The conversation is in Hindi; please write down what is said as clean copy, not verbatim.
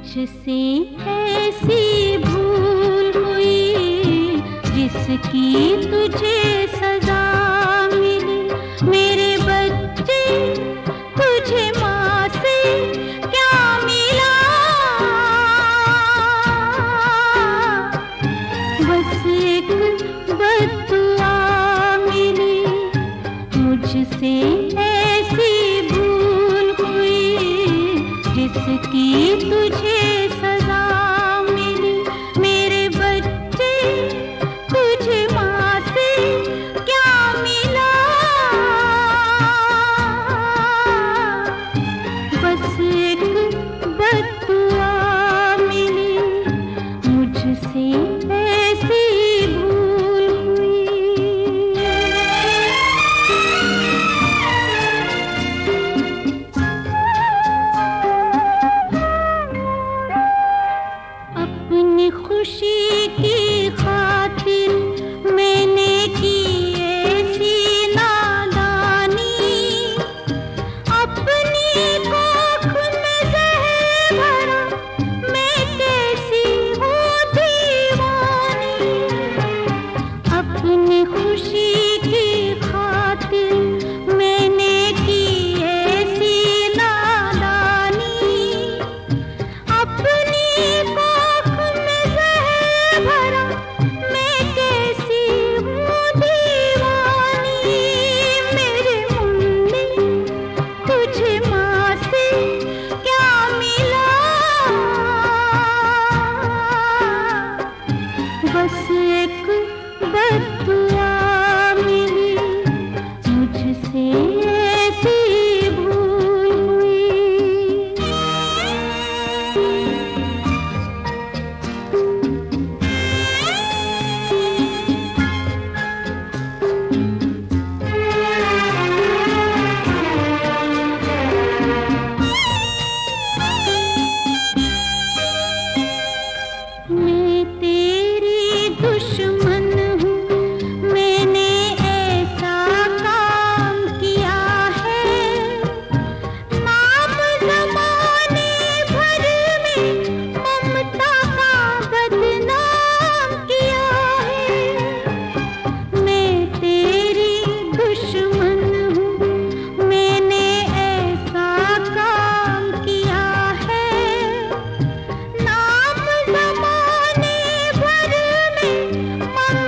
मुझसे ऐसी भूल हुई जिसकी तुझे सजा मिली। मेरे बच्चे तुझे माँ से क्या मिला? बस एक बद्दुआ मिली। मुझसे ऐसी भूल हुई जिसकी तुझे सजा मिली। मेरे बच्चे तुझे माँ से क्या मिला? बस एक बद्दुआ मिली। मुझसे ऐसी भूल हुई। अपनी खुशी की खातिर मैंने की ऐसी नादानी। अपनी कोख में जहर भरा मैं कैसी हूँ दीवानी। अपनी खुशी की खातिर मैंने की ऐसी नादानी। अपनी कोख में जहर भरा मैं कैसी हूँ दीवानी। मेरे मुन्ने तुझे माँ से क्या मिला? बस एक बद्दुआ मिली। मुझसे ऐसी भूल हुई। मैं तेरी दुश्मन हूँ। मैंने ऐसा काम किया है। नाम ज़माने भर में ममता का बदनाम किया है। मैं तेरी दुश्मन हूँ। मैंने ऐसा काम किया है। नाम ज़माने भर में